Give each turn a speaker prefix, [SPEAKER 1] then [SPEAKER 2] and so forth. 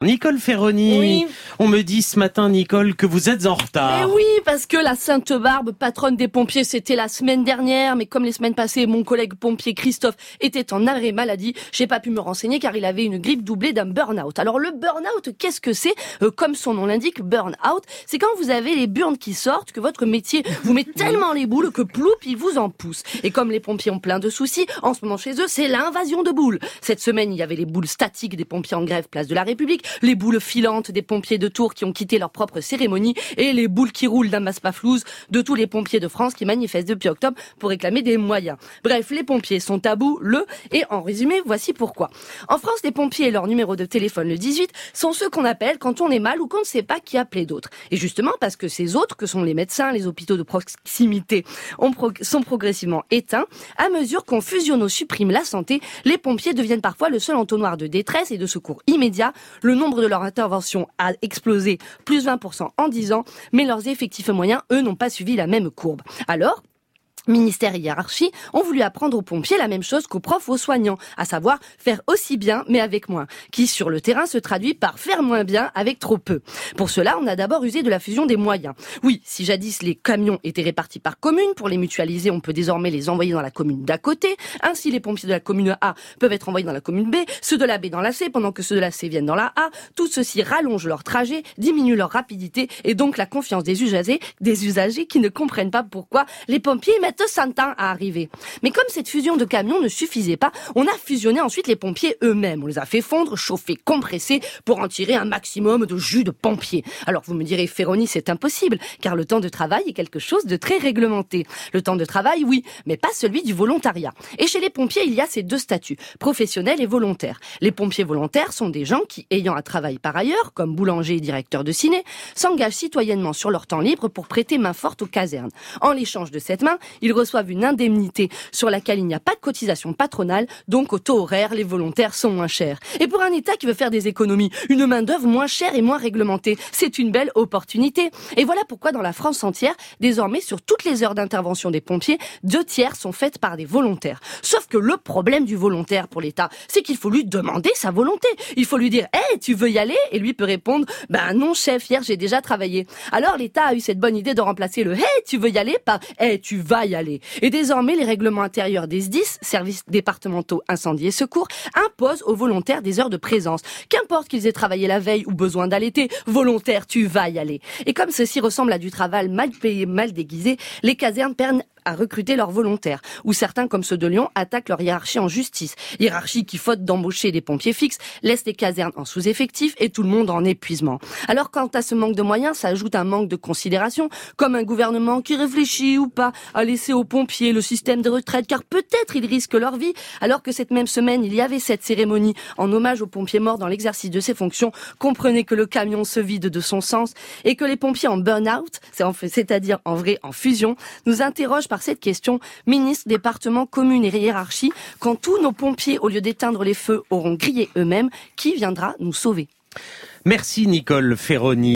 [SPEAKER 1] Nicole Ferroni,
[SPEAKER 2] Oui.
[SPEAKER 1] On me dit ce matin, Nicole, que vous êtes en retard.
[SPEAKER 2] Mais oui, parce que la Sainte Barbe, patronne des pompiers, c'était la semaine dernière, mais comme les semaines passées, mon collègue pompier Christophe était en arrêt maladie, j'ai pas pu me renseigner car il avait une grippe doublée d'un burn-out. Alors le burn-out, qu'est-ce que c'est ? Comme son nom l'indique, burn-out, c'est quand vous avez les burnes qui sortent, que votre métier vous met tellement les boules que ploup, il vous en pousse. Et comme les pompiers ont plein de soucis, en ce moment chez eux, c'est l'invasion de boules. Cette semaine, il y avait les boules statiques des pompiers en grève place de la République, les boules filantes des pompiers de Tours qui ont quitté leur propre cérémonie et les boules qui roulent d'un Maspaflouz de tous les pompiers de France qui manifestent depuis octobre pour réclamer des moyens. Bref, les pompiers sont à bout, et en résumé, voici pourquoi. En France, les pompiers et leur numéro de téléphone, le 18, sont ceux qu'on appelle quand on est mal ou qu'on ne sait pas qui appeler d'autres. Et justement, parce que ces autres, que sont les médecins, les hôpitaux de proximité, sont progressivement éteints, à mesure qu'on fusionne ou supprime la santé, les pompiers deviennent parfois le seul entonnoir de détresse et de secours immédiat. Le nombre de leurs interventions a explosé, plus 20% en 10 ans, mais leurs effectifs moyens, eux, n'ont pas suivi la même courbe. Alors, ministère et hiérarchie ont voulu apprendre aux pompiers la même chose qu'aux profs ou aux soignants, à savoir faire aussi bien mais avec moins, qui sur le terrain se traduit par faire moins bien avec trop peu. Pour cela, on a d'abord usé de la fusion des moyens. Oui, si jadis les camions étaient répartis par commune, pour les mutualiser, on peut désormais les envoyer dans la commune d'à côté. Ainsi, les pompiers de la commune A peuvent être envoyés dans la commune B, ceux de la B dans la C, pendant que ceux de la C viennent dans la A. Tout ceci rallonge leur trajet, diminue leur rapidité et donc la confiance des usagers qui ne comprennent pas pourquoi les pompiers mettent 100 ans à arriver. Mais comme cette fusion de camions ne suffisait pas, on a fusionné ensuite les pompiers eux-mêmes. On les a fait fondre, chauffer, compresser pour en tirer un maximum de jus de pompier. Alors vous me direz, Ferroni, c'est impossible, car le temps de travail est quelque chose de très réglementé. Le temps de travail, oui, mais pas celui du volontariat. Et chez les pompiers, il y a ces deux statuts, professionnels et volontaires. Les pompiers volontaires sont des gens qui, ayant un travail par ailleurs, comme boulanger et directeur de ciné, s'engagent citoyennement sur leur temps libre pour prêter main forte aux casernes. En l'échange de cette main, ils reçoivent une indemnité sur laquelle il n'y a pas de cotisation patronale, donc au taux horaire, les volontaires sont moins chers. Et pour un État qui veut faire des économies, une main-d'œuvre moins chère et moins réglementée, c'est une belle opportunité. Et voilà pourquoi dans la France entière, désormais sur toutes les heures d'intervention des pompiers, 2/3 sont faites par des volontaires. Sauf que le problème du volontaire pour l'État, c'est qu'il faut lui demander sa volonté. Il faut lui dire « Hey, tu veux y aller ?» Et lui peut répondre « Ben non chef, hier j'ai déjà travaillé. » Alors l'État a eu cette bonne idée de remplacer le « Hey, tu veux y aller ?» par « Hey, tu vas y aller. » Et désormais, les règlements intérieurs des SDIS, services départementaux incendie et secours, imposent aux volontaires des heures de présence. Qu'importe qu'ils aient travaillé la veille ou besoin d'allaiter, volontaire, tu vas y aller. Et comme ceci ressemble à du travail mal payé, mal déguisé, les casernes perdent à recruter leurs volontaires, ou certains, comme ceux de Lyon, attaquent leur hiérarchie en justice. Hiérarchie qui, faute d'embaucher des pompiers fixes, laisse les casernes en sous-effectif et tout le monde en épuisement. Alors, quant à ce manque de moyens, ça ajoute un manque de considération, comme un gouvernement qui réfléchit ou pas à laisser aux pompiers le système de retraite, car peut-être ils risquent leur vie, alors que cette même semaine, il y avait cette cérémonie en hommage aux pompiers morts dans l'exercice de ses fonctions. Comprenez que le camion se vide de son sens et que les pompiers en burn-out, c'est-à-dire en vrai en fusion, nous interrogent par cette question, ministre, département, commune et hiérarchie, quand tous nos pompiers, au lieu d'éteindre les feux, auront grillé eux-mêmes, qui viendra nous sauver ?
[SPEAKER 1] Merci Nicole Ferroni.